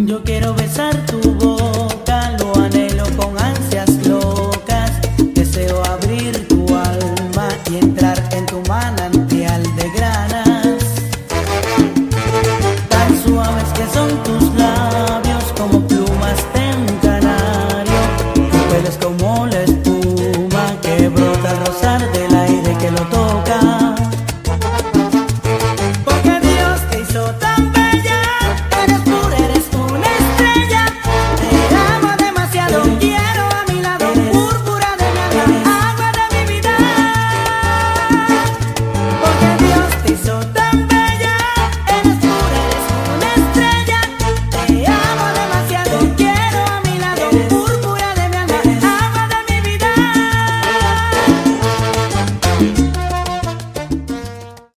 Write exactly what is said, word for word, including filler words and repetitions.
Yo quiero besar tu boca, lo anhelo con ansias locas. Deseo abrir tu alma y entrar en tu manantial de granas. Tan suaves que son tus labios,